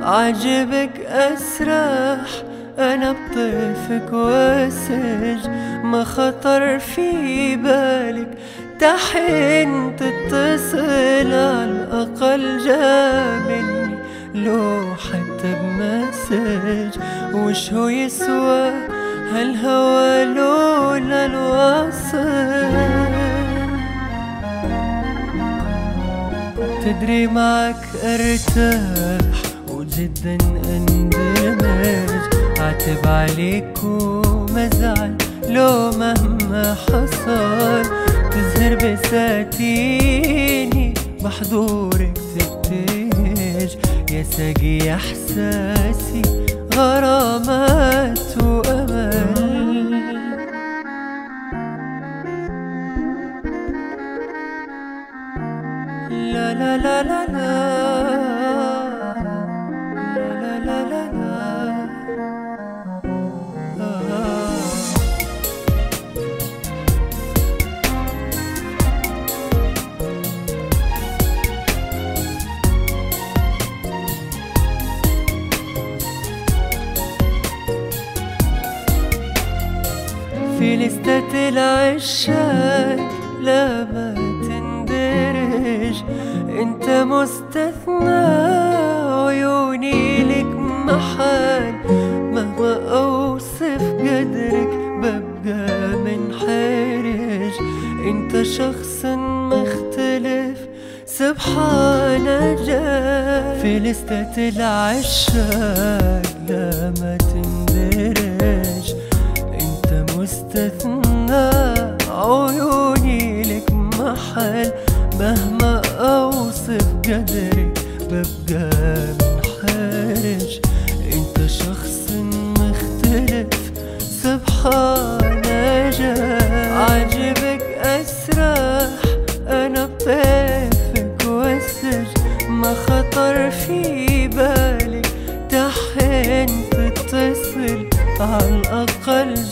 عجبك أسرح أنا بطيفك واسج، ما خطر في بالك تحن تتصل، على الأقل جابني لو حتى بمسج. وش هو يسوى هالهوى لولا الوصل؟ تدري معك ارتاح وجدا اندمج، عاتب عليك ومزعل لو مهما حصل، تزهر بساتيني بحضورك تبتهج، يا ساقي احساسي غرامات وامل. لا لا لا لا لا لا لا لا لا. في لستة العشاق لا ما تندرج، انت مستثنى عيوني لك محل، مهما اوصف قدرك ببقى منحرج، انت شخص مختلف سبحان جل. في لستة العشاق لا ما تندرج، انت مستثنى عيوني لك محل، مهما اوصف قدرك ببقى منحرج، انت شخص مختلف سبحان جل. عجبك اسرح انا بطيفك واسج، ما خطر في بالك تحن تتصل، على الاقل